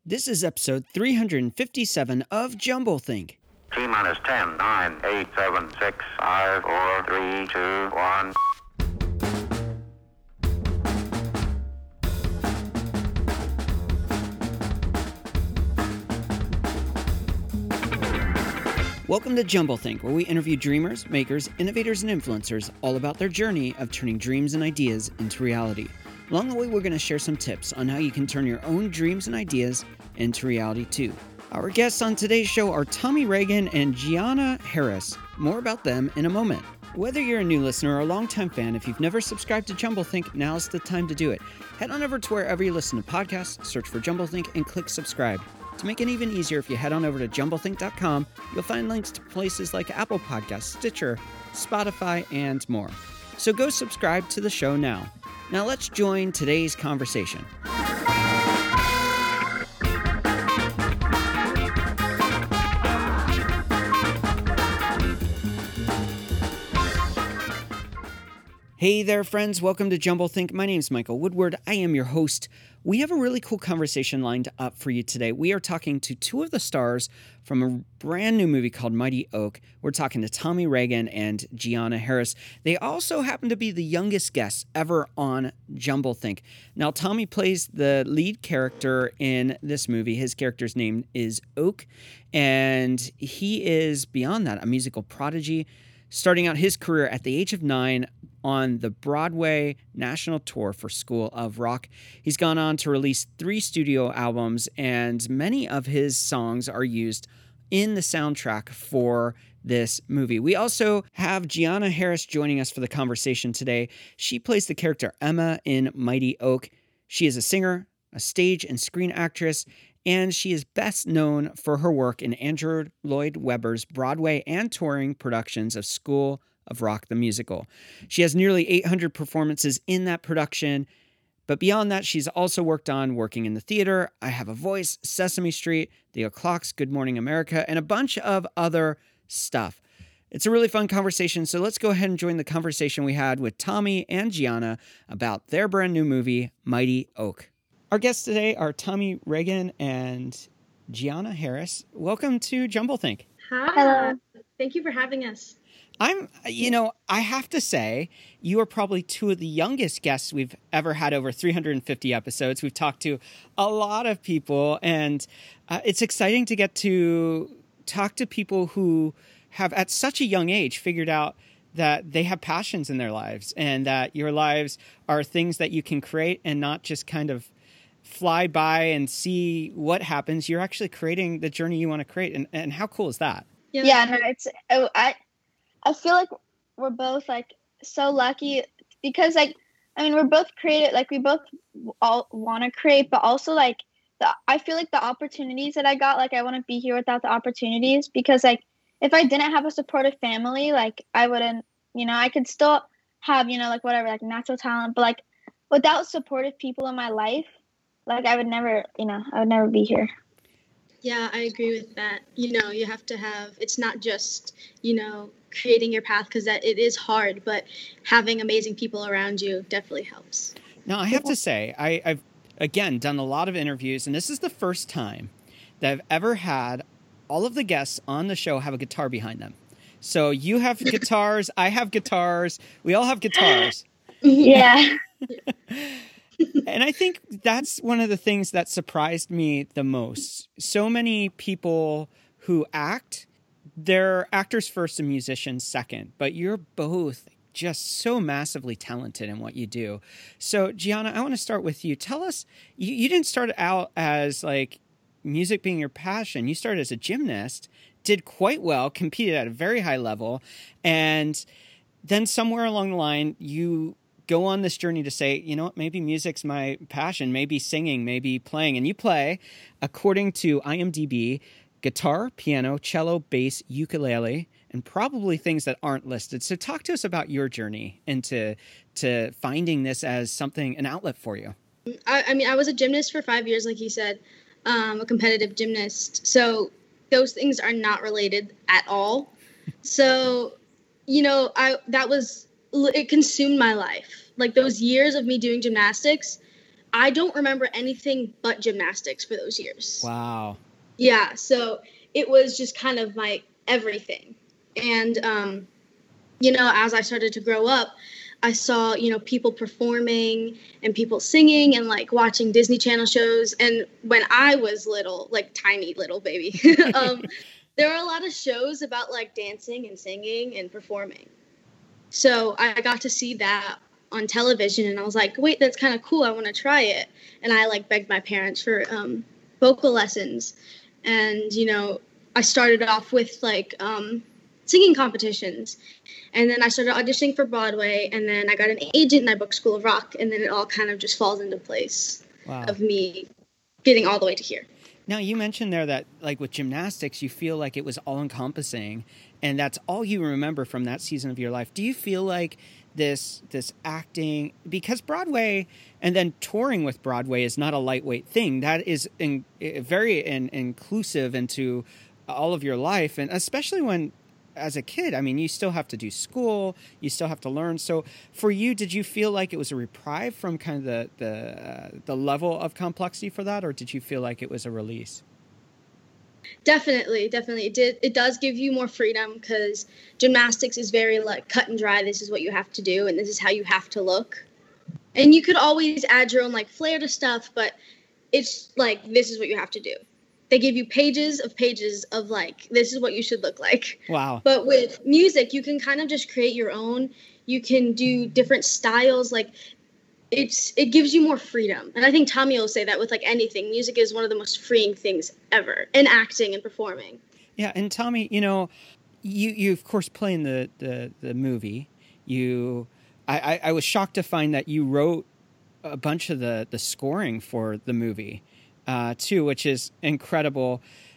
This is episode 357 of Jumblethink. T minus 10, 9, 8, 7, 6, 5, 4, 3, 2, 1. Welcome to Jumblethink, where we interview dreamers, makers, innovators, and influencers all about their journey of turning dreams and ideas into reality. Along the way, we're going to share some tips on how you can turn your own dreams and ideas into reality too. Our guests on today's show are Tommy Reagan and Gianna Harris. More about them in a moment. Whether you're a new listener or a longtime fan, if you've never subscribed to Jumblethink, now's the time to do it. Head on over to wherever you listen to podcasts, search for Jumblethink, and click subscribe. To make it even easier, if you head on over to jumblethink.com, you'll find links to places like Apple Podcasts, Stitcher, Spotify, and more. So go subscribe to the show now. Now let's join today's conversation. Hey there, friends. Welcome to Jumblethink. My name is Michael Woodward. I am your host. We have a really cool conversation lined up for you today. We are talking to two of the stars from a brand new movie called Mighty Oak. We're talking to Tommy Reagan and Gianna Harris. They also happen to be the youngest guests ever on Jumblethink. Now, Tommy plays the lead character in this movie. His character's name is Oak, and he is, beyond that, a musical prodigy, starting out his career at the age of 9 on the Broadway national tour for School of Rock. He's gone on to release 3 studio albums, and many of his songs are used in the soundtrack for this movie. We also have Gianna Harris joining us for the conversation today. She plays the character Emma in Mighty Oak. She is a singer, a stage and screen actress, and she is best known for her work in Andrew Lloyd Webber's Broadway and touring productions of School of Rock the Musical. She has nearly 800 performances in that production, but beyond that, she's also worked on Working in the Theater, I Have a Voice, Sesame Street, The O'Clocks, Good Morning America, and a bunch of other stuff. It's a really fun conversation, so let's go ahead and join the conversation we had with Tommy and Gianna about their brand new movie, Mighty Oak. Our guests today are Tommy Reagan and Gianna Harris. Welcome to Jumblethink. Hi. Hello. Thank you for having us. I have to say, you are probably two of the youngest guests we've ever had over 350 episodes. We've talked to a lot of people, and it's exciting to get to talk to people who have, at such a young age, figured out that they have passions in their lives and that your lives are things that you can create and not just kind of fly by and see what happens. You're actually creating the journey you want to create. And how cool is that? Yeah, no, I feel like we're both like so lucky because we're both creative, like we both all want to create, but also like I feel like the opportunities that I got, like I wouldn't be here without the opportunities, because like if I didn't have a supportive family, like I wouldn't, I could still have, like whatever, like natural talent, but like without supportive people in my life, like I would never be here. Yeah, I agree with that. You have to have, it's not just, creating your path, because that it is hard, but having amazing people around you definitely helps. Now, I have to say, I've, again, done a lot of interviews, and this is the first time that I've ever had all of the guests on the show have a guitar behind them. So you have guitars, I have guitars, we all have guitars. Yeah. And I think that's one of the things that surprised me the most. So many people who act, they're actors first and musicians second, but you're both just so massively talented in what you do. So Gianna, I want to start with you. Tell us, you didn't start out as like music being your passion. You started as a gymnast, did quite well, competed at a very high level, and then somewhere along the line, you go on this journey to say, you know what, maybe music's my passion, maybe singing, maybe playing. And you play, according to IMDb, guitar, piano, cello, bass, ukulele, and probably things that aren't listed. So talk to us about your journey into finding this as something, an outlet for you. I was a gymnast for 5 years, like you said, a competitive gymnast. So those things are not related at all. So, it consumed my life. Like those years of me doing gymnastics, I don't remember anything but gymnastics for those years. Wow. Yeah, so it was just kind of my everything. And, as I started to grow up, I saw, people performing and people singing and like watching Disney Channel shows. And when I was little, like tiny little baby, there were a lot of shows about like dancing and singing and performing. So I got to see that on television and I was like, wait, that's kind of cool. I want to try it. And I like begged my parents for vocal lessons. And, I started off with like singing competitions. And then I started auditioning for Broadway. And then I got an agent and I booked School of Rock. And then it all kind of just falls into place of me getting all the way to here. Now, you mentioned there that, like, with gymnastics, you feel like it was all-encompassing, and that's all you remember from that season of your life. Do you feel like this acting, because Broadway and then touring with Broadway is not a lightweight thing, that is very inclusive into all of your life, and especially when, as a kid, I mean, you still have to do school, you still have to learn. So for you, did you feel like it was a reprieve from kind of the level of complexity for that, or did you feel like it was a release? Definitely. It does give you more freedom because gymnastics is very like cut and dry. This is what you have to do, and this is how you have to look. And you could always add your own like flair to stuff, but it's like this is what you have to do. They give you pages of like, this is what you should look like. Wow. But with music, you can kind of just create your own. You can do different styles. Like it gives you more freedom. And I think Tommy will say that with like anything. Music is one of the most freeing things ever in acting and performing. Yeah. And Tommy, you of course play in the movie. I was shocked to find that you wrote a bunch of the scoring for the movie. Too, which is incredible.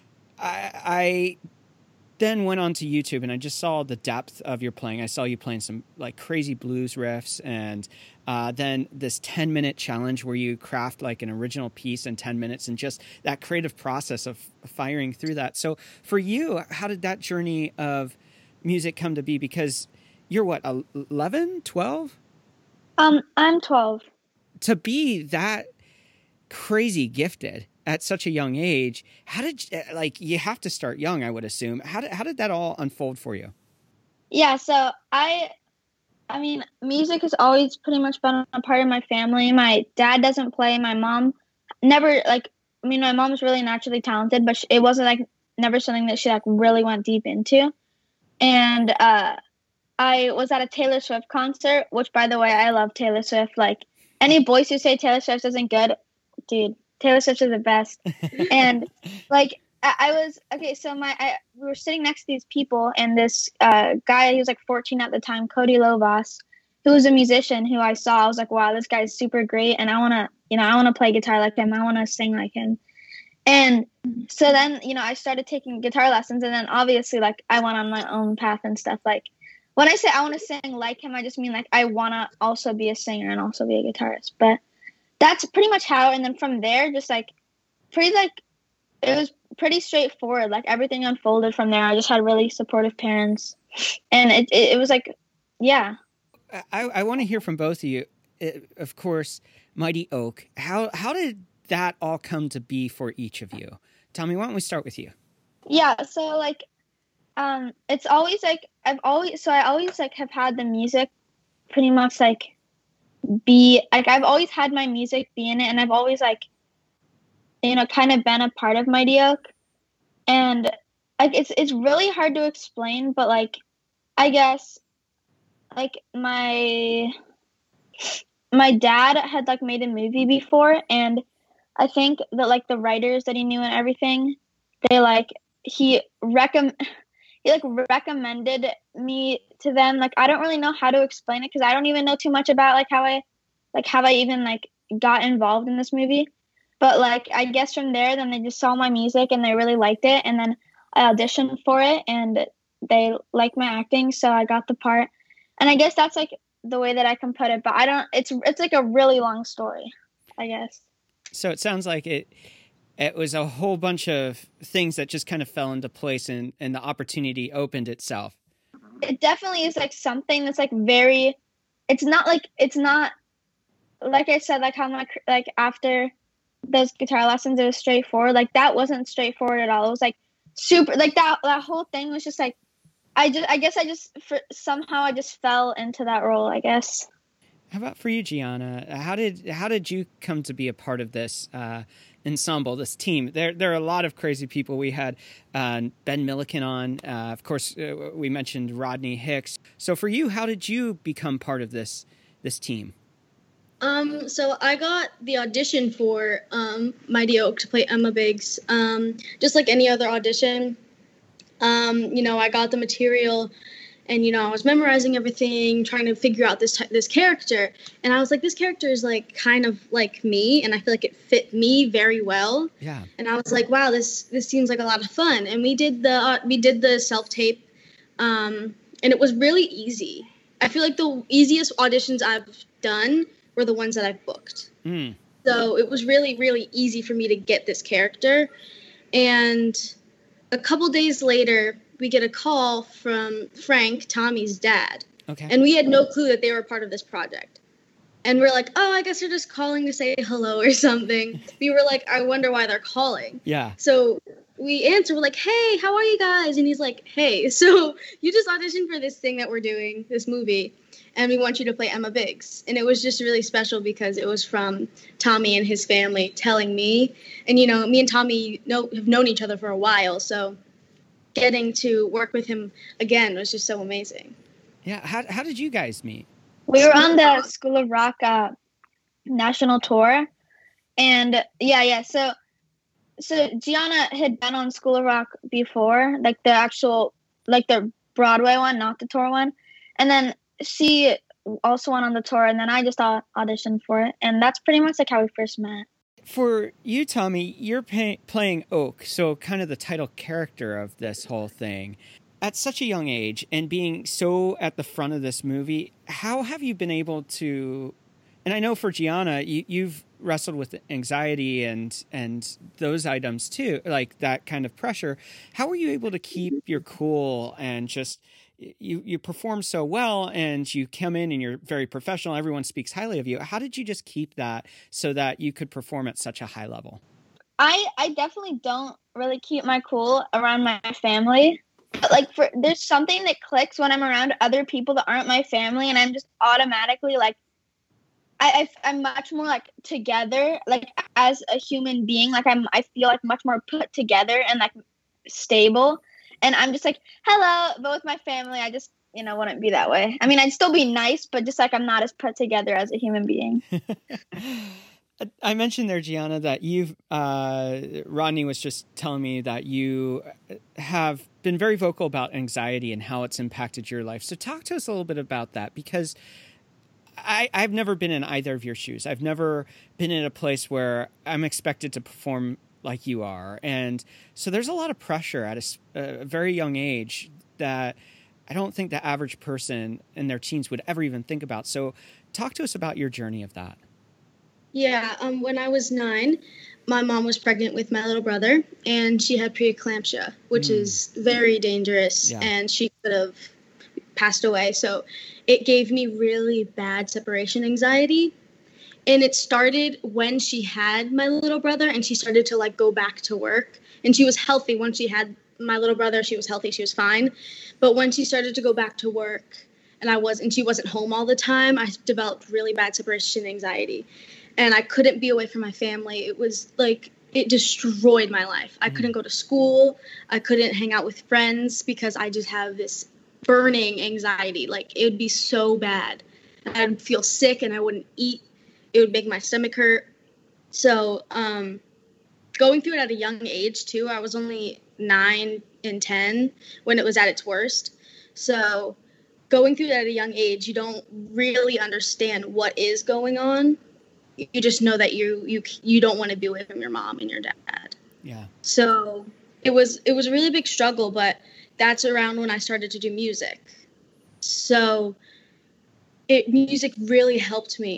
I then went on to YouTube and I just saw the depth of your playing. I saw you playing some like crazy blues riffs, and then this 10-minute challenge where you craft like an original piece in 10 minutes, and just that creative process of firing through that. So for you, how did that journey of music come to be? Because you're what, 11, 12? I'm 12. To be that crazy gifted at such a young age, how did you have to start young, I would assume. How did that all unfold for you? Yeah, so I mean, music has always pretty much been a part of my family. My dad doesn't play. My mom never my mom's really naturally talented, but it wasn't like never something that she like really went deep into. And I was at a Taylor Swift concert, which by the way, I love Taylor Swift. Like any boys who say Taylor Swift isn't good, dude, Taylor Swift is the best. And like I was okay, so we were sitting next to these people, and this guy, he was like 14 at the time, Cody Lovas, who was a musician who I saw. I was like, wow, this guy's super great, and I want to play guitar like him. I want to sing like him. And so then, I started taking guitar lessons, and then obviously like I went on my own path and stuff. Like when I say I want to sing like him, I just mean like I want to also be a singer and also be a guitarist. But that's pretty much how, and then from there, just like it was pretty straightforward. Like everything unfolded from there. I just had really supportive parents, and it was like, yeah. I want to hear from both of you. Of course, Mighty Oak. How did that all come to be for each of you? Tommy, why don't we start with you? Yeah. So like, it's always like I always like have had the music pretty much like be like I've always had my music be in it, and I've always like kind of been a part of Mighty Oak. And like it's really hard to explain, but like I guess like my dad had like made a movie before, and I think that like the writers that he knew and everything, they like he recommended me to them. Like I don't really know how to explain it because I don't even know too much about like how I even like got involved in this movie. But like I guess from there, then they just saw my music and they really liked it, and then I auditioned for it and they liked my acting, so I got the part. And I guess that's like the way that I can put it, but I don't. It's like a really long story, I guess. So it sounds like it was a whole bunch of things that just kind of fell into place, and the opportunity opened itself. It definitely is like something that's like very. It's not like I said, like how my like after those guitar lessons, it was straightforward. Like that wasn't straightforward at all. It was like super, like that whole thing was just like I guess I just somehow I just fell into that role, I guess. How about for you, Gianna? How did you come to be a part of this ensemble, this team? There are a lot of crazy people. We had Ben Milliken on. Of course, we mentioned Rodney Hicks. So for you, how did you become part of this team? So I got the audition for Mighty Oak to play Emma Biggs. Just like any other audition, I got the material. And, I was memorizing everything, trying to figure out this character. And I was like, this character is like kind of like me. And I feel like it fit me very well. Yeah. And I was like, wow, this seems like a lot of fun. And we did the self-tape. And it was really easy. I feel like the easiest auditions I've done were the ones that I've booked. Mm. So it was really, really easy for me to get this character. And a couple days later, we get a call from Frank, Tommy's dad. Okay. And we had no clue that they were part of this project. And we're like, oh, I guess they're just calling to say hello or something. We were like, I wonder why they're calling. Yeah. So we answer, we're like, hey, how are you guys? And he's like, hey, so you just auditioned for this thing that we're doing, this movie, and we want you to play Emma Biggs. And it was just really special because it was from Tommy and his family telling me. And, me and Tommy have known each other for a while, so getting to work with him again was just so amazing. Yeah. How did you guys meet? We were on the School of Rock national tour. And yeah. So Gianna had been on School of Rock before, like the actual, like the Broadway one, not the tour one. And then she also went on the tour, and then I just auditioned for it. And that's pretty much like how we first met. For you, Tommy, you're playing Oak, so kind of the title character of this whole thing. At such a young age and being so at the front of this movie, how have you been able to, and I know for Gianna, you've wrestled with anxiety and those items too, like that kind of pressure. How were you able to keep your cool and just, you perform so well and you come in and you're very professional. Everyone speaks highly of you. How did you just keep that so that you could perform at such a high level? I definitely don't really keep my cool around my family. But like there's something that clicks when I'm around other people that aren't my family, and I'm just automatically like, I'm much more like together, like as a human being, like I feel like much more put together and like stable. And I'm just like, hello, but with my family, I just, wouldn't be that way. I mean, I'd still be nice, but just like I'm not as put together as a human being. I mentioned there, Gianna, that Rodney was just telling me that you have been very vocal about anxiety and how it's impacted your life. So talk to us a little bit about that, because I've never been in either of your shoes. I've never been in a place where I'm expected to perform like you are. And so there's a lot of pressure at a very young age that I don't think the average person in their teens would ever even think about. So talk to us about your journey of that. Yeah, when I was 9, my mom was pregnant with my little brother, and she had preeclampsia, which is very dangerous, and she could have passed away. So it gave me really bad separation anxiety. And it started when she had my little brother, and she started to like go back to work, and she was healthy. When she had my little brother, she was healthy, she was fine. But when she started to go back to work and she wasn't home all the time, I developed really bad separation anxiety, and I couldn't be away from my family. It was like, it destroyed my life. I couldn't go to school. I couldn't hang out with friends because I just have this burning anxiety. Like, it would be so bad. I'd feel sick and I wouldn't eat. It would make my stomach hurt. So going through it at a young age, too. I was only 9 and 10 when it was at its worst. So going through that at a young age, you don't really understand what is going on. You just know that you don't want to be away from your mom and your dad. Yeah. So it was a really big struggle, but that's around when I started to do music. So music really helped me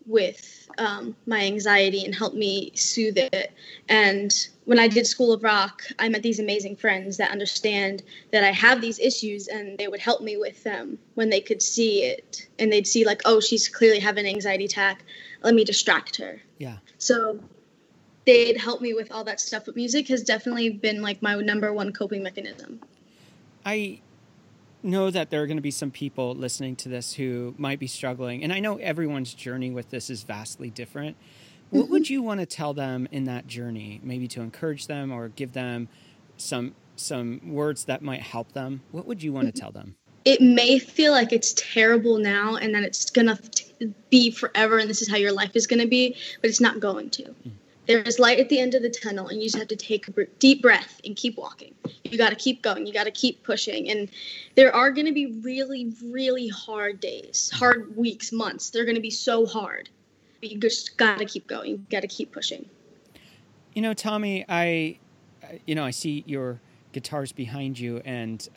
with my anxiety and helped me soothe it. And when I did School of Rock, I met these amazing friends that understand that I have these issues, and they would help me with them when they could see it. And they'd see like, oh, she's clearly having an anxiety attack. Let me distract her. Yeah. So they'd help me with all that stuff. But music has definitely been like my number one coping mechanism. I know that there are going to be some people listening to this who might be struggling, and I know everyone's journey with this is vastly different. What would you want to tell them in that journey, maybe to encourage them or give them some words that might help them? What would you want to tell them? It may feel like it's terrible now and that it's going to be forever and this is how your life is going to be, but it's not going to. There's light at the end of the tunnel, and you just have to take a deep breath and keep walking. You got to keep going. You got to keep pushing. And there are going to be really, really hard days, hard weeks, months. They're going to be so hard. But you just got to keep going. You got to keep pushing. You know, Tommy, I see your guitars behind you, and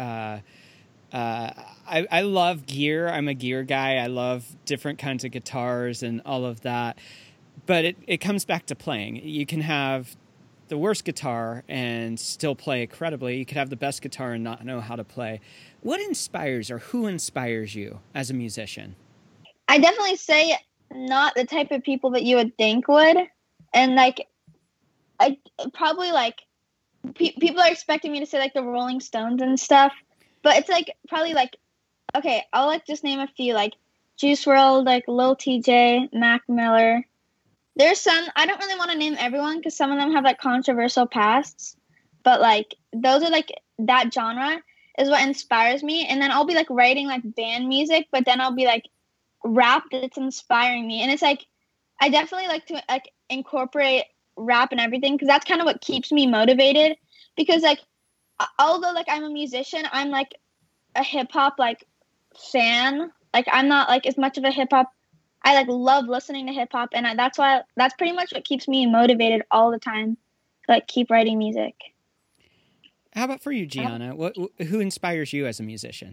I love gear. I'm a gear guy. I love different kinds of guitars and all of that. But it comes back to playing. You can have the worst guitar and still play incredibly. You could have the best guitar and not know how to play. What inspires or who inspires you as a musician? I definitely say not the type of people that you would think would. And like, I probably like, people are expecting me to say like the Rolling Stones and stuff. But it's like, probably like, okay, I'll like just name a few, like Juice WRLD, like Lil TJ, Mac Miller. There's some, I don't really want to name everyone because some of them have like controversial pasts, but like those are like, that genre is what inspires me. And then I'll be like writing like band music, but then I'll be like rap that's inspiring me. And it's like, I definitely like to like incorporate rap and everything because that's kind of what keeps me motivated. Because like, although like I'm a musician, I'm like a hip hop like fan. Like I'm not like as much of a hip hop. I like love listening to hip hop, and that's pretty much what keeps me motivated all the time to like keep writing music. How about for you, Gianna? Who inspires you as a musician?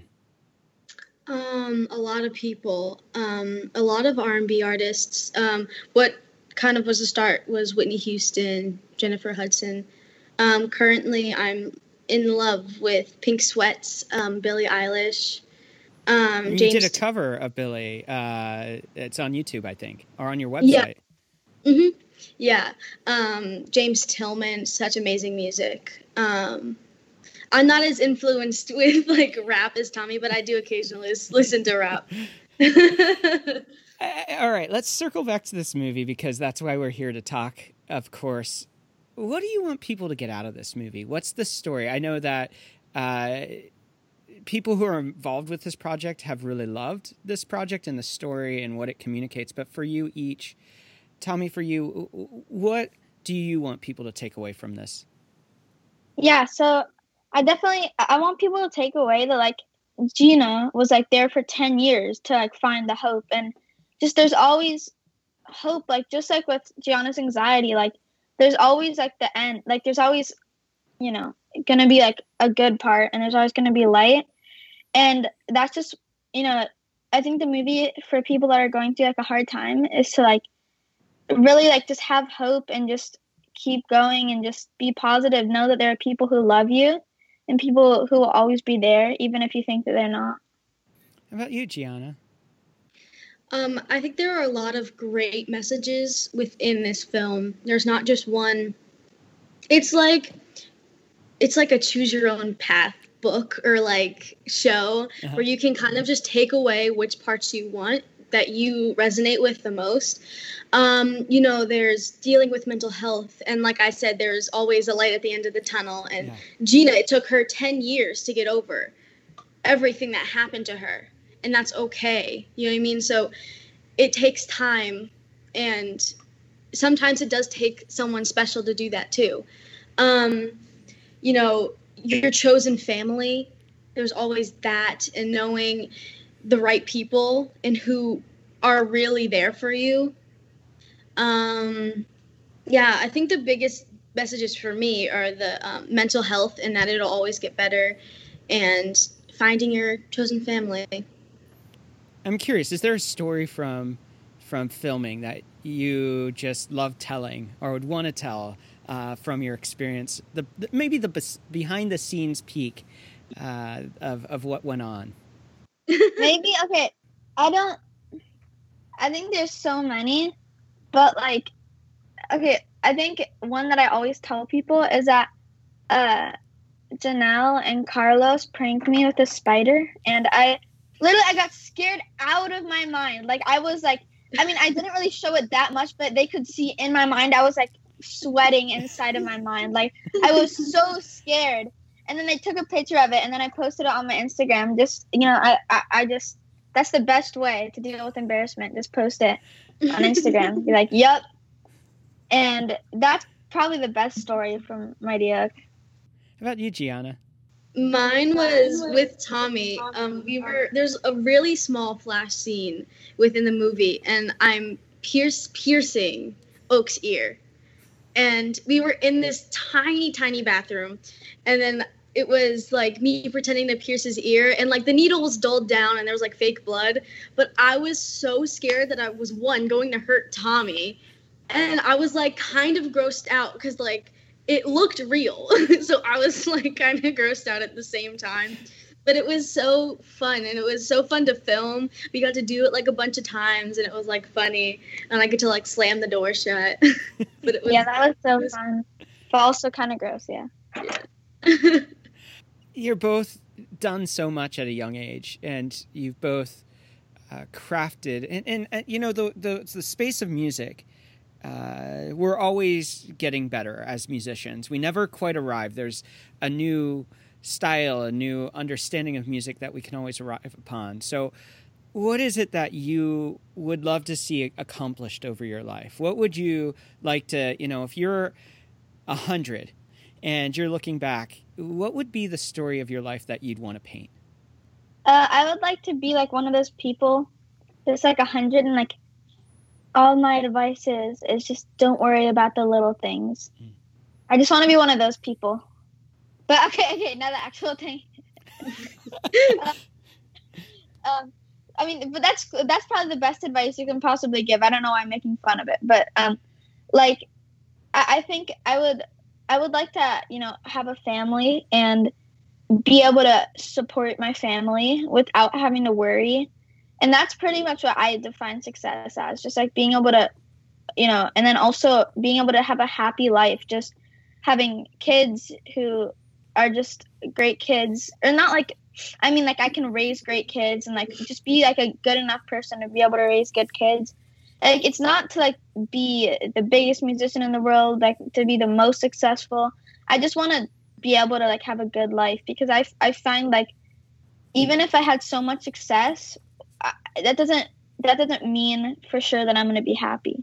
A lot of people, a lot of R&B artists. What kind of was the start was Whitney Houston, Jennifer Hudson. Currently, I'm in love with Pink Sweats, Billie Eilish. You did a cover of Billie. It's on YouTube, I think, or on your website. Yeah. Mm-hmm. Yeah. James Tillman, such amazing music. I'm not as influenced with like rap as Tommy, but I do occasionally listen to rap. All right, let's circle back to this movie because that's why we're here to talk, of course. What do you want people to get out of this movie? What's the story? I know that people who are involved with this project have really loved this project and the story and what it communicates. But for you each, Tommy, for you, what do you want people to take away from this? Yeah, so I want people to take away that like Gina was like there for 10 years to like find the hope, and just there's always hope, like just like with Gianna's anxiety, like there's always like the end, like there's always, you know, gonna be like a good part, and there's always gonna be light. And that's just, you know, I think the movie for people that are going through like a hard time is to like really like just have hope and just keep going and just be positive. Know that there are people who love you and people who will always be there, even if you think that they're not. How about you, Gianna? I think there are a lot of great messages within this film. There's not just one. It's like a choose your own path book or like show where you can kind of just take away which parts you want that you resonate with the most. You know, there's dealing with mental health, and like I said, there's always a light at the end of the tunnel. And Gina, it took her 10 years to get over everything that happened to her, and that's okay. You know what I mean? So it takes time, and sometimes it does take someone special to do that too. You know, your chosen family, there's always that, and knowing the right people and who are really there for you. Yeah, I think the biggest messages for me are the mental health, and that it'll always get better, and finding your chosen family. I'm curious, is there a story from from filming that you just love telling or would want to tell from your experience? Maybe the behind the scenes peek of what went on. Maybe, okay, I think there's so many, but like, okay, I think one that I always tell people is that Janelle and Carlos pranked me with a spider, and I got scared out of my mind. Like, I was like, I mean, I didn't really show it that much, but they could see in my mind, I was like sweating inside of my mind. Like, I was so scared. And then they took a picture of it, and then I posted it on my Instagram. Just, you know, I just, that's the best way to deal with embarrassment. Just post it on Instagram. Be like, yep. And that's probably the best story from my Diak. How about you, Gianna? Mine was with Tommy. There's a really small flash scene within the movie, and I'm piercing Oak's ear. And we were in this tiny, tiny bathroom, and then it was like me pretending to pierce his ear, and like the needle was dulled down and there was like fake blood, but I was so scared that I was going to hurt Tommy, and I was like kind of grossed out because like it looked real. So I was like kind of grossed out at the same time. But it was so fun, and it was so fun to film. We got to do it like a bunch of times, and it was like funny, and I get to like slam the door shut. But it was, yeah, that was so fun, but also kind of gross. Yeah. You're both done so much at a young age, and you've both crafted, and you know the space of music. We're always getting better as musicians. We never quite arrive. There's a new style, a new understanding of music that we can always arrive upon. So what is it that you would love to see accomplished over your life? What would you like to, you know, if you're 100 and you're looking back, what would be the story of your life that you'd want to paint? I would like to be like one of those people that's like 100, and like all my advice is just don't worry about the little things. I just want to be one of those people. But okay, now the actual thing. I mean, but that's probably the best advice you can possibly give. I don't know why I'm making fun of it, but like I think I would like to, you know, have a family and be able to support my family without having to worry. And that's pretty much what I define success as, just like being able to, you know, and then also being able to have a happy life, just having kids who are just great kids, or not like, I mean, like I can raise great kids and like just be like a good enough person to be able to raise good kids. Like, it's not to like be the biggest musician in the world, like to be the most successful. I just want to be able to like have a good life, because I find like even if I had so much success, that doesn't mean for sure that I'm going to be happy.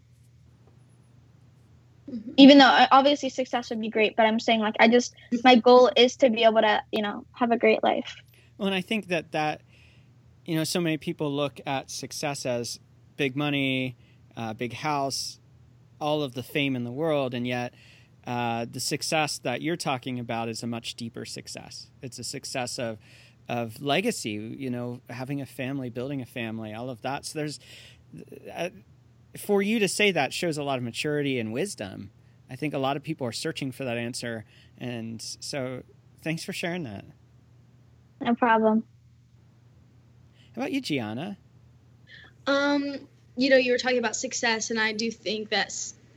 Even though obviously success would be great, but I'm saying like my goal is to be able to, you know, have a great life. Well, and I think that you know, so many people look at success as big money, big house, all of the fame in the world, and yet the success that you're talking about is a much deeper success. It's a success of legacy, you know, having a family, building a family, all of that. So there's for you to say that shows a lot of maturity and wisdom. I think a lot of people are searching for that answer. And so thanks for sharing that. No problem. How about you, Gianna? You know, you were talking about success, and I do think that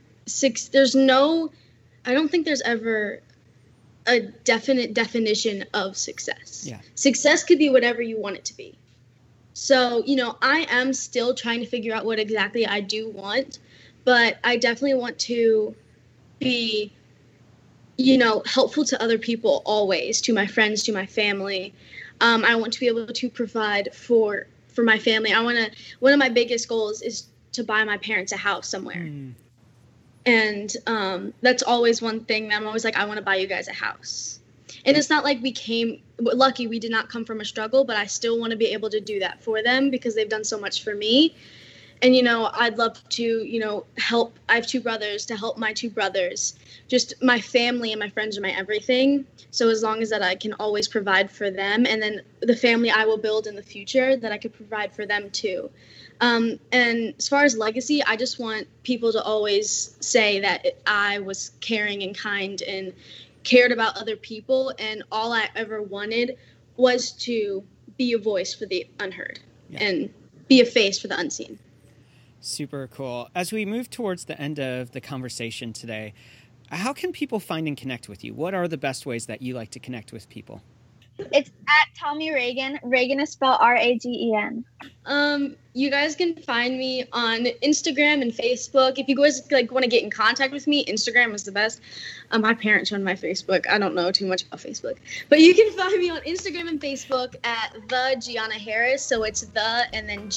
I don't think there's ever a definite definition of success. Yeah. Success could be whatever you want it to be. So, you know, I am still trying to figure out what exactly I do want, but I definitely want to be, you know, helpful to other people always, to my friends, to my family. I want to be able to provide for my family. One of my biggest goals is to buy my parents a house somewhere. And that's always one thing that I'm always like, I want to buy you guys a house. And it's not like lucky we did not come from a struggle, but I still want to be able to do that for them because they've done so much for me. And, you know, I'd love to, you know, help. I have two brothers, to help my two brothers. Just my family and my friends are my everything. So as long as that I can always provide for them, and then the family I will build in the future, that I could provide for them too. And as far as legacy, I just want people to always say that I was caring and kind and cared about other people, and all I ever wanted was to be a voice for the unheard and be a face for the unseen. Super cool. As we move towards the end of the conversation today, how can people find and connect with you? What are the best ways that you like to connect with people? It's at Tommy Ragen. Ragen is spelled Ragen. You guys can find me on Instagram and Facebook. If you guys want to get in contact with me, Instagram is the best. My parents run my Facebook. I don't know too much about Facebook, but you can find me on Instagram and Facebook at the Gianna Harris. So it's the and then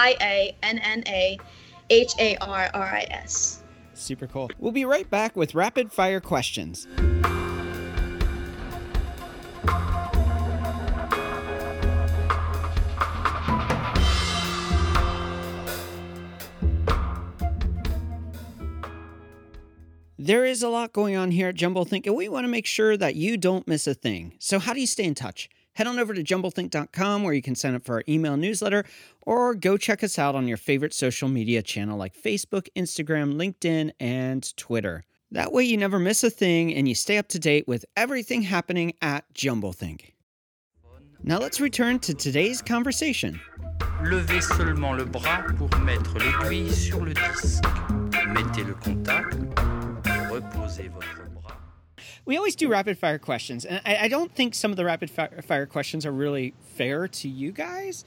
GIANNAHARRIS. Super cool. We'll be right back with rapid fire questions. There is a lot going on here at Jumblethink, and we want to make sure that you don't miss a thing. So how do you stay in touch? Head on over to jumblethink.com where you can sign up for our email newsletter, or go check us out on your favorite social media channel like Facebook, Instagram, LinkedIn, and Twitter. That way you never miss a thing and you stay up to date with everything happening at Jumblethink. Now let's return to today's conversation. Levez seulement le bras pour mettre l'aiguille sur le disque. Mettez le contact. Reposez votre bras. We always do rapid fire questions, and I don't think some of the rapid fire questions are really fair to you guys.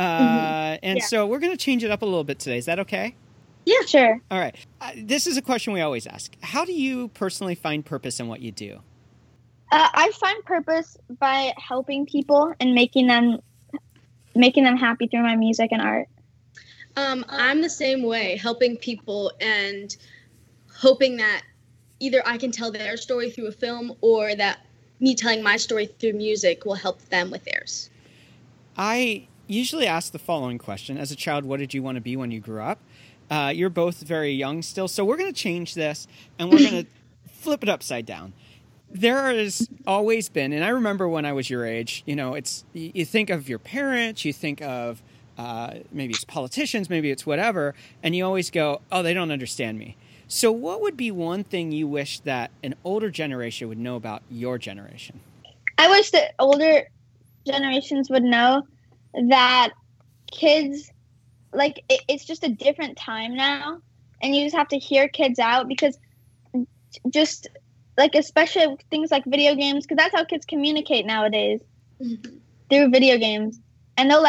So we're going to change it up a little bit today. Is that okay? Yeah, sure. All right. This is a question we always ask. How do you personally find purpose in what you do? I find purpose by helping people and making them happy through my music and art. I'm the same way, helping people and hoping that either I can tell their story through a film or that me telling my story through music will help them with theirs. I usually ask the following question. As a child, what did you want to be when you grew up? You're both very young still, so we're going to change this, and we're going to flip it upside down. There has always been, and I remember when I was your age, you think of your parents, you think of maybe it's politicians, maybe it's whatever, and you always go, oh, they don't understand me. So what would be one thing you wish that an older generation would know about your generation? I wish that older generations would know that kids, it's just a different time now, and you just have to hear kids out, because just, especially things like video games, because that's how kids communicate nowadays, through video games. And they'll,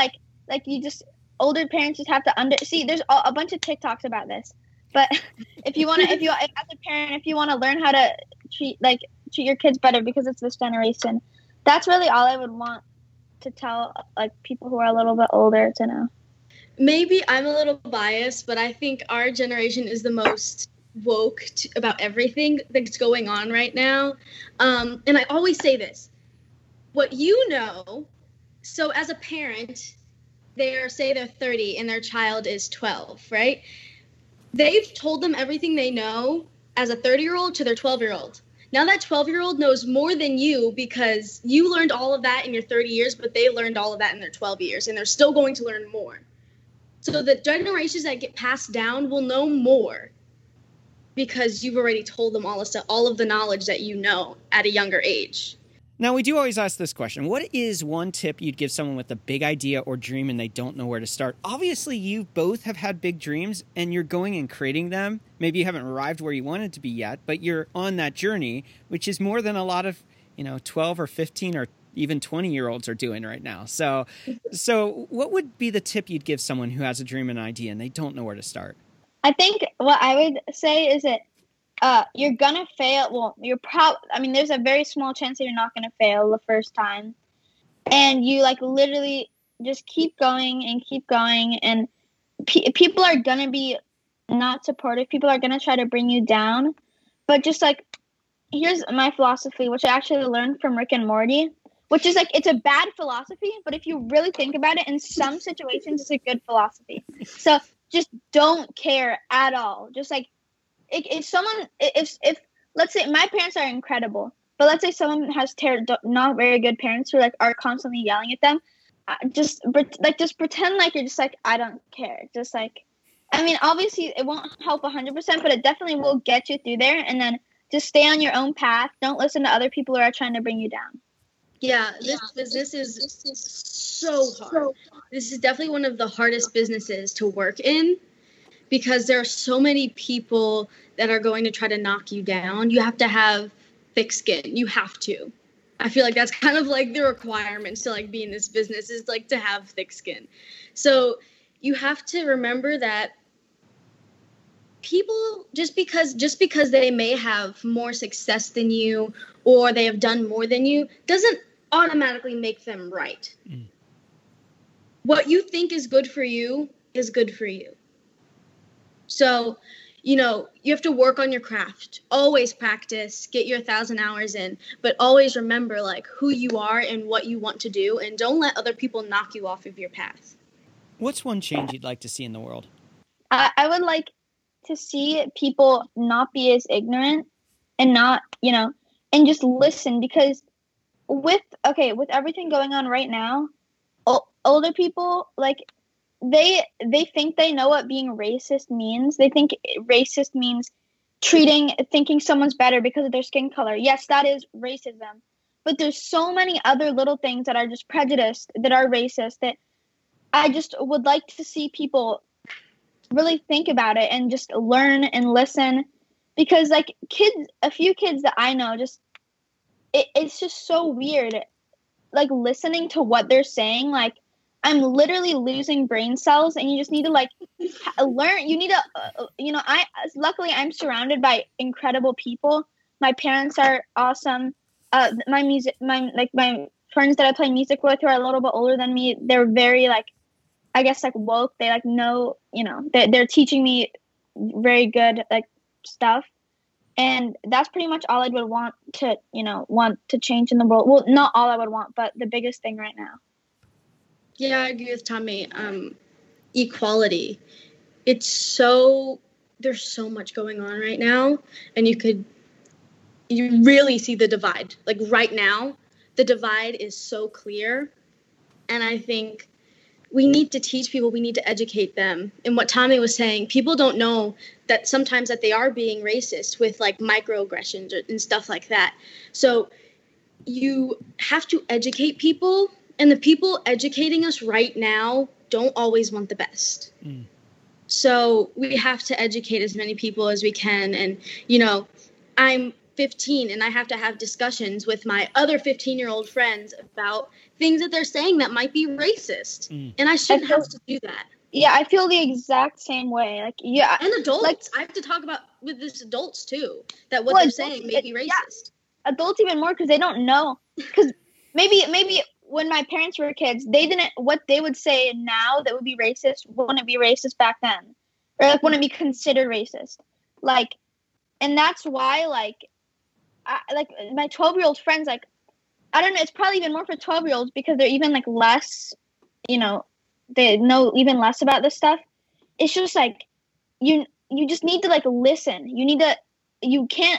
older parents just have to see, there's a bunch of TikToks about this. But if you want to, as a parent, if you want to learn how to treat your kids better because it's this generation, that's really all I would want to tell people who are a little bit older to know. Maybe I'm a little biased, but I think our generation is the most woke about everything that's going on right now. And I always say this, what you know, so as a parent, they're 30 and their child is 12, right? They've told them everything they know as a 30-year-old to their 12-year-old. Now that 12-year-old knows more than you because you learned all of that in your 30 years, but they learned all of that in their 12 years, and they're still going to learn more. So the generations that get passed down will know more because you've already told them all of the knowledge that you know at a younger age. Now, we do always ask this question. What is one tip you'd give someone with a big idea or dream and they don't know where to start? Obviously, you both have had big dreams and you're going and creating them. Maybe you haven't arrived where you wanted to be yet, but you're on that journey, which is more than a lot of, 12 or 15 or even 20-year-olds are doing right now. So what would be the tip you'd give someone who has a dream and an idea and they don't know where to start? I think what I would say is that you're gonna fail. Well, there's a very small chance that you're not gonna fail the first time, and you literally just keep going, and people are gonna be not supportive. People are gonna try to bring you down, but just here's my philosophy, which I actually learned from Rick and Morty, which is it's a bad philosophy, but if you really think about it, in some situations, it's a good philosophy. So just don't care at all. Just if let's say my parents are incredible, but let's say someone has not very good parents who are constantly yelling at them, just pretend like you're just like, I don't care. Just like, I mean, obviously it won't help 100%, but it definitely will get you through there. And then just stay on your own path. Don't listen to other people who are trying to bring you down. Yeah, this business is so hard. This is definitely one of the hardest businesses to work in because there are so many people that are going to try to knock you down. You have to have thick skin. You have to. I feel like that's kind of like the requirements to like be in this business is like to have thick skin. So you have to remember that people just because they may have more success than you or they have done more than you doesn't automatically make them right. What you think is good for you is good for you. So, you have to work on your craft. Always practice, get your 1,000 hours in, but always remember like who you are and what you want to do, and don't let other people knock you off of your path. What's one change you'd like to see in the world? I would like to see people not be as ignorant and not, and just listen, because with everything going on right now, older people, like, they think they know what being racist means. They think racist means thinking someone's better because of their skin color. Yes, that is racism. But there's so many other little things that are just prejudiced, that are racist, that I just would like to see people really think about it and just learn and listen. Because, like, a few kids that I know, just it's just so weird, like, listening to what they're saying. Like, I'm literally losing brain cells, and you just need to like learn. You need to, luckily I'm surrounded by incredible people. My parents are awesome. My friends that I play music with who are a little bit older than me, they're very like, I guess like woke. They like know, they're teaching me very good like stuff. And that's pretty much all I would want to change in the world. Well, not all I would want, but the biggest thing right now. Yeah, I agree with Tommy. Equality. There's so much going on right now, and you really see the divide. Like right now, the divide is so clear, and I think we need to teach people, we need to educate them. And what Tommy was saying, people don't know that sometimes that they are being racist with like microaggressions and stuff like that. So you have to educate people. And the people educating us right now don't always want the best. So we have to educate as many people as we can. And, I'm 15 and I have to have discussions with my other 15-year-old friends about things that they're saying that might be racist. And I shouldn't have to do that. Yeah, I feel the exact same way. Like, yeah. And adults. Like, I have to talk about with this adults too, that what they're saying may be racist. Yeah. Adults even more because they don't know. Because maybe when my parents were kids, what they would say now that would be racist wouldn't be racist back then, or like wouldn't be considered racist. Like, and that's why like my 12-year-old friends, like, I don't know, it's probably even more for 12-year-olds because they're even like less, they know even less about this stuff. It's just like, you just need to like listen. You can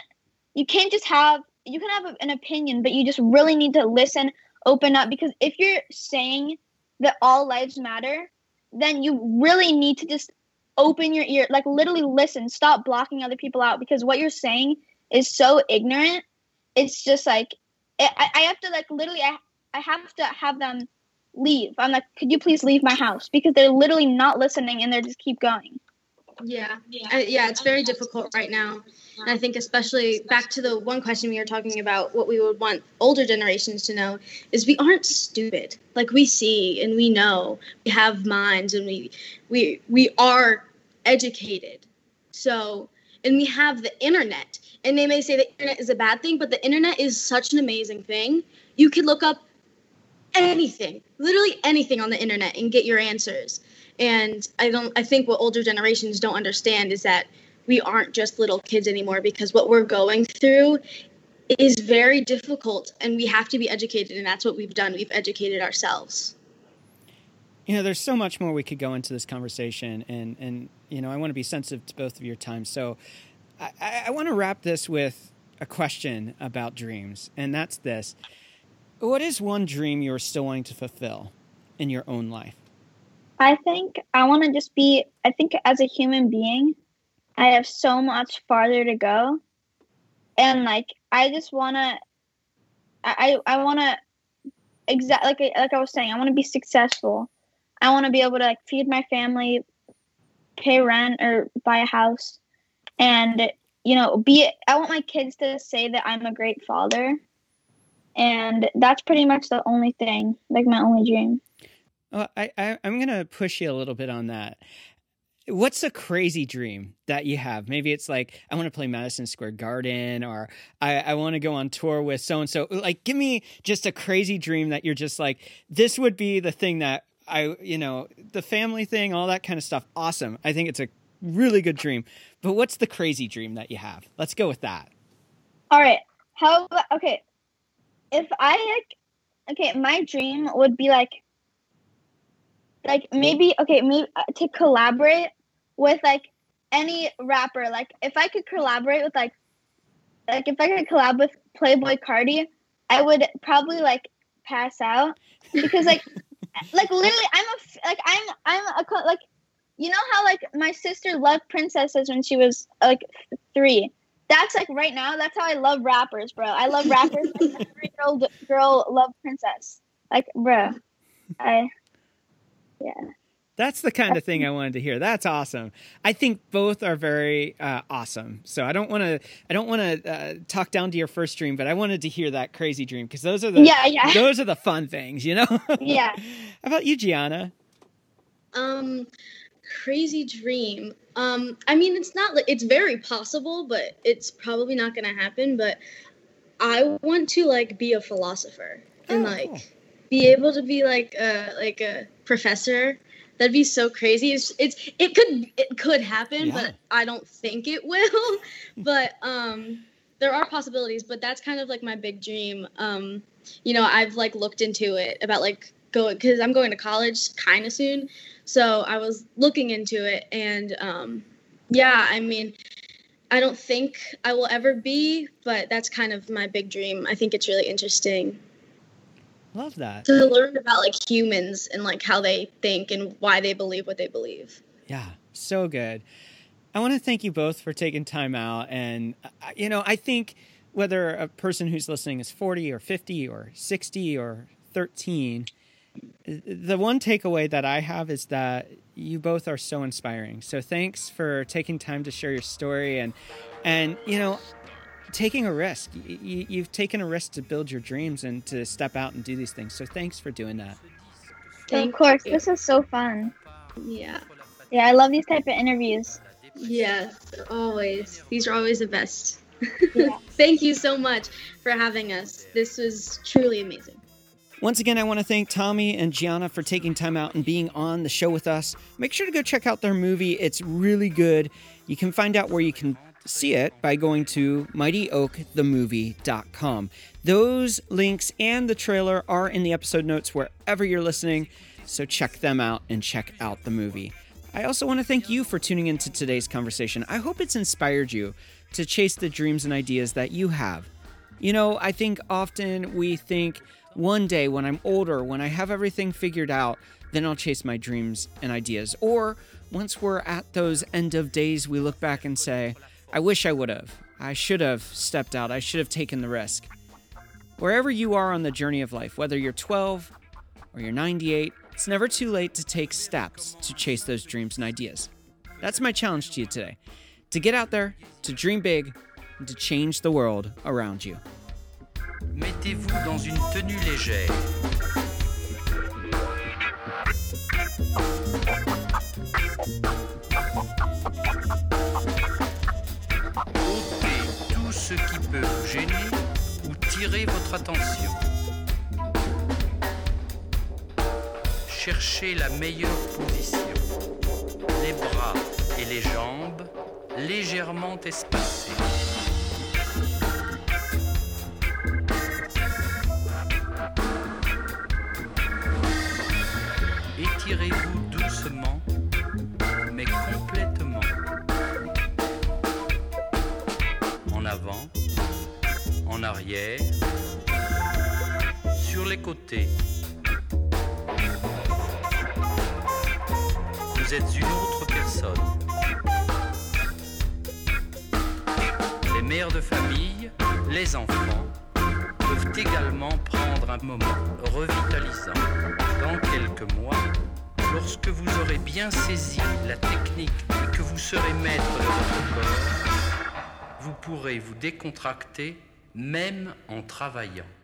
have an opinion, but you just really need to listen, open up, because if you're saying that all lives matter, then you really need to just open your ear, like literally listen, stop blocking other people out, because what you're saying is so ignorant. It's just like, I have to like literally, I have to have them leave. I'm like, could you please leave my house? Because they're literally not listening and they just keep going. Yeah, it's very difficult right now. And I think especially back to the one question we were talking about, what we would want older generations to know is we aren't stupid. Like, we see and we know, we have minds, and we are educated. So, and we have the internet. And they may say the internet is a bad thing, but the internet is such an amazing thing. You could look up anything, literally anything on the internet and get your answers. And I think what older generations don't understand is that we aren't just little kids anymore, because what we're going through is very difficult and we have to be educated. And that's what we've done. We've educated ourselves. There's so much more we could go into this conversation, and I want to be sensitive to both of your time. So I want to wrap this with a question about dreams, and that's this. What is one dream you're still wanting to fulfill? in your own life? I think I want to just be, I think as a human being, I have so much farther to go. And like, I just want to, I want to, like I was saying, I want to be successful. I want to be able to like feed my family, pay rent or buy a house. And, you know, I want my kids to say that I'm a great father. And that's pretty much the only thing, like my only dream. Well, I'm going to push you a little bit on that. What's a crazy dream that you have? Maybe it's like, I want to play Madison Square Garden, or I want to go on tour with so-and-so. Like, give me just a crazy dream that you're just like, this would be the thing that the family thing, all that kind of stuff. Awesome. I think it's a really good dream. But what's the crazy dream that you have? Let's go with that. All right. Okay. If my dream would be maybe to collaborate with like any rapper. Like if I could collaborate with like if I could collab with Playboi Carti, I would probably like pass out because like literally I'm you know how like my sister loved princesses when she was like 3. That's like right now. That's how I love rappers, bro. I love rappers. Like a 3-year-old girl love princess. Like, bro, yeah. That's the kind of thing I wanted to hear. That's awesome. I think both are very awesome. So I don't want to talk down to your first dream, but I wanted to hear that crazy dream because those are the fun things, you know. Yeah. How about you, Gianna? Crazy dream. I mean, it's very possible, but it's probably not going to happen. But I want to like be a philosopher and cool. Be able to be like a professor. That'd be so crazy. It could happen, Yeah. but I don't think it will. But there are possibilities. But that's kind of like my big dream. I've like looked into it about like because I'm going to college kind of soon. So I was looking into it, and I mean, I don't think I will ever be, but that's kind of my big dream. I think it's really interesting. Love that. To learn about like humans and like how they think and why they believe what they believe. Yeah, so good. I want to thank you both for taking time out. And, I think whether a person who's listening is 40 or 50 or 60 or 13, the one takeaway that I have is that you both are so inspiring. So thanks for taking time to share your story and taking a risk. You've taken a risk to build your dreams and to step out and do these things. So thanks for doing that. Of course, this is so fun. Yeah. Yeah, I love these type of interviews. Yes, always. These are always the best. Yeah. Thank you so much for having us. This was truly amazing. Once again, I want to thank Tommy and Gianna for taking time out and being on the show with us. Make sure to go check out their movie. It's really good. You can find out where you can see it by going to mightyoakthemovie.com. Those links and the trailer are in the episode notes wherever you're listening, so check them out and check out the movie. I also want to thank you for tuning into today's conversation. I hope it's inspired you to chase the dreams and ideas that you have. I think often we think, one day when I'm older, when I have everything figured out, then I'll chase my dreams and ideas. Or once we're at those end of days, we look back and say, I wish I would have. I should have stepped out. I should have taken the risk. Wherever you are on the journey of life, whether you're 12 or you're 98, it's never too late to take steps to chase those dreams and ideas. That's my challenge to you today. To get out there, to dream big, and to change the world around you. Mettez-vous dans une tenue légère. Ôtez tout ce qui peut vous gêner ou tirer votre attention. Cherchez la meilleure position. Les bras et les jambes légèrement espacés. Étirez-vous doucement, mais complètement. En avant, en arrière, sur les côtés. vous êtes une autre personne. Les mères de famille, les enfants, peuvent également prendre un moment revitalisant. Dans quelques mois, lorsque vous aurez bien saisi la technique et que vous serez maître de votre corps, vous pourrez vous décontracter même en travaillant.